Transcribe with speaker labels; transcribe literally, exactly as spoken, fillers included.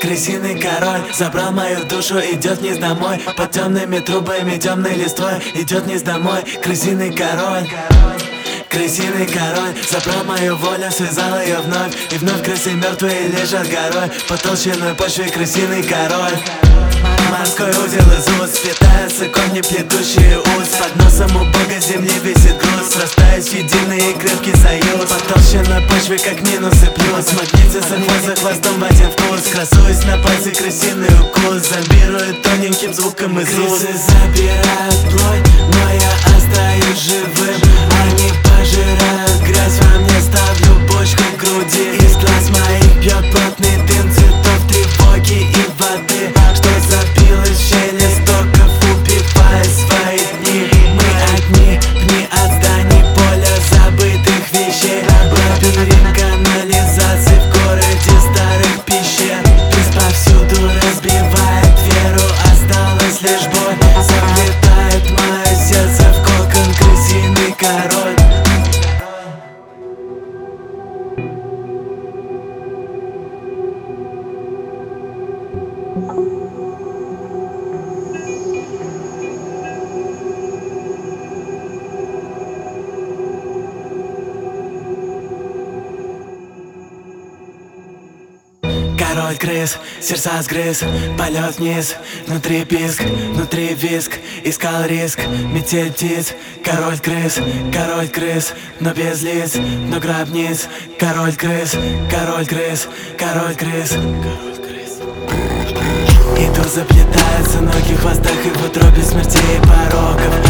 Speaker 1: Крысиный король забрал мою душу, идет вниз домой. Под темными трубами, темной листвой идет вниз домой. Крысиный король, крысиный король забрал мою волю, связал ее вновь. И вновь крысы мертвые лежат горой. По толщиной почве крысиный король. Морской узел из уст, сплетаются корни, плетущие уз. Под носом у бога земли висит груз, срастаясь в единый и крепкий союз. Под толщиной почвы как минус и плюс. Магнитится хвост за хвостом в один вкус. Красуюсь на пальце крысиный укус. Зомбирует тоненьким звуком из уст. Крысы забирают плоть, но я остаюсь живым. Они пожирают грязь во мне, ставлю бочку к груди. Из глаз моих бьет плотный дым цветов тревоги и воды, что забилось в щели стоков, убивая свои дни. Мы одни, пни от зданий, поля забытых вещей. Лабиринт канализации в городе старых пещер. Из повсюду разбивает веру, осталась лишь боль. Заплетает мое сердце в кокон крысиный король. Король крыс, сердца сгрыз, полет вниз. Внутри писк, внутри виск, искал риск, метель птиц. Король крыс, король крыс, но без лиц, но гробниц. Король крыс, король крыс, король крыс. Иду, заплетаются ноги в хвостах, и в утробе смертей и пороков.